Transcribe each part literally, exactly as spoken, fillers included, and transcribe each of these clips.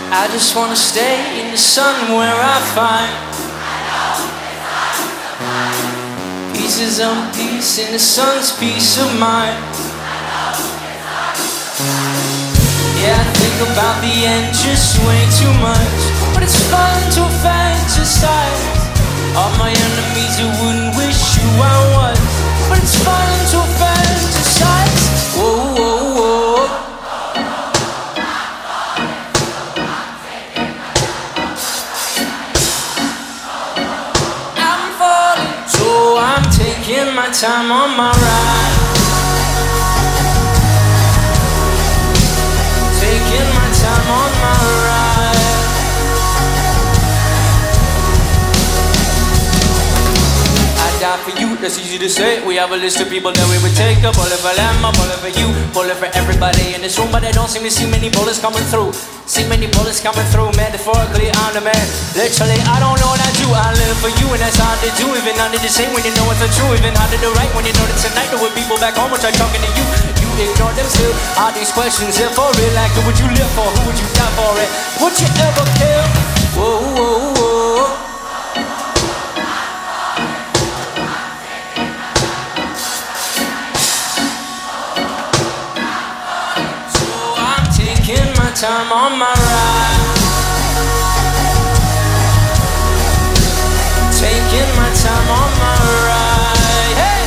I just wanna stay in the sun where I find pieces of peace in the sun's peace of mind. Yeah, I think about the end just way too much, but it's fun to fantasize. All my enemies who wouldn't wish who I was, but it's fun to fantasize. Whoa, whoa, whoa. I'm falling, so I'm taking my time on my ride. Taking my time on my ride. I die for you, that's easy to say. We have a list of people that we would take. A bullet for them, a bullet for you, bullet for everybody in this room. But I don't seem to see many bullets coming through. See many bullets coming through, metaphorically I'm the man. Literally, I don't know what I do. I live for you and that's hard to do. Even harder to say when you know it's untrue. Even harder to write when you know that tonight there were people back home which are talking to you. You ignore them still. All these questions here for real. Like who would you live for? Who would you die for it? Would you ever kill? Whoa, whoa, whoa. Time on my ride. Taking my time on my ride. Hey!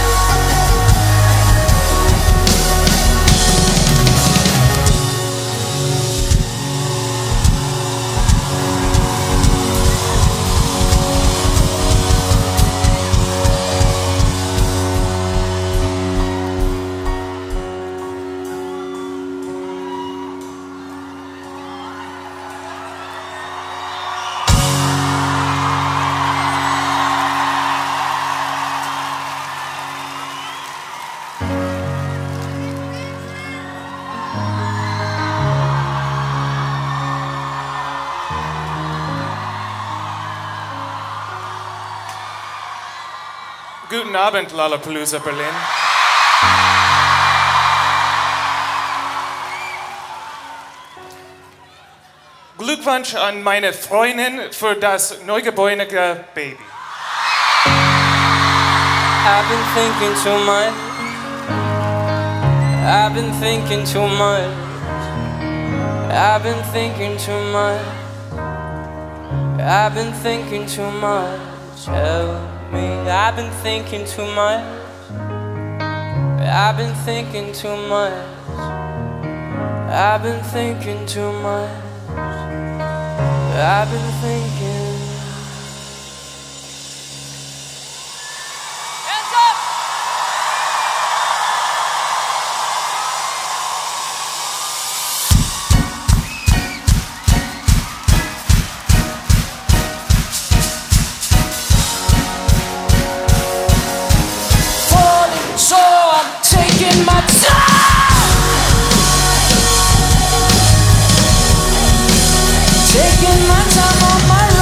Guten Abend, Lollapalooza Berlin. Glückwunsch an meine Freundin für das neugeborene Baby. I've been thinking too much. I've been thinking too much. I've been thinking too much. I've been thinking too much. Help me. I've been thinking too much. I've been thinking too much. I've been thinking too much. I've been thinking. Hands up! Falling, so I'm taking my time. Taking my time on my